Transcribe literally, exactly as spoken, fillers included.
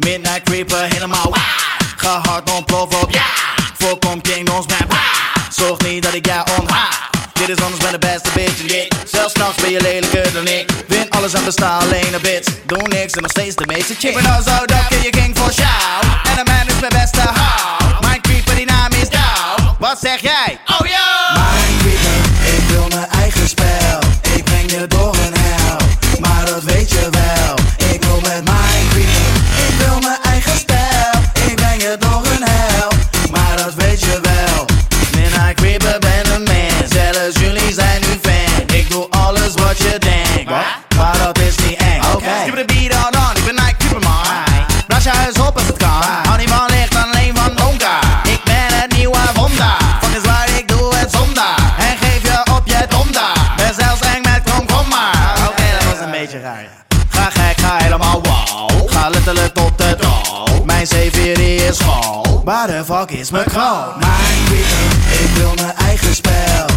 Midnight Creeper, helemaal wow. Ga hard ontploffen op, ja. Voorkom king ons met wow. Zorg niet dat ik jou onthaal. Dit is anders ben de beste bitch in dit. Zelfs s'nachts ben je lelijker dan ik. Win alles en besta alleen een bitch. Doe niks en nog steeds de meeste chick. Ik ben al zo dap, je king voor show. En de man is mijn beste hou. Mijn creeper die naam is Douw. Wat zeg jij? Oh yo! Mijn creeper, ik wil mijn eigen spel. Ik breng je door een hel, maar dat weet je wel. Ik wil met mijn creeper, ik wil mijn eigen spel. Ik breng je door een hel, maar dat weet je wel. Midnight Creeper ben een man. Zelfs jullie zijn nu fan. Ik doe alles wat je denkt, wat? Maar dat is niet eng. Oké, okay. Skip de beat on on, ik ben Night Creeper man. Blaas je huis op als het kan. Hou niet van licht, alleen van donker. Ik ben het nieuwe wonder. Fuck is waar ik doe het zonder. En geef je op je donder. Ben zelfs eng met kom, kom maar. Oké, okay, dat was een beetje raar. Ga gek, ga helemaal wow. Ga letterlijk tot de droom. Mijn C vier is school. Waar de fuck is mijn kroon? Mijn creeper, ik wil mijn eigen spel.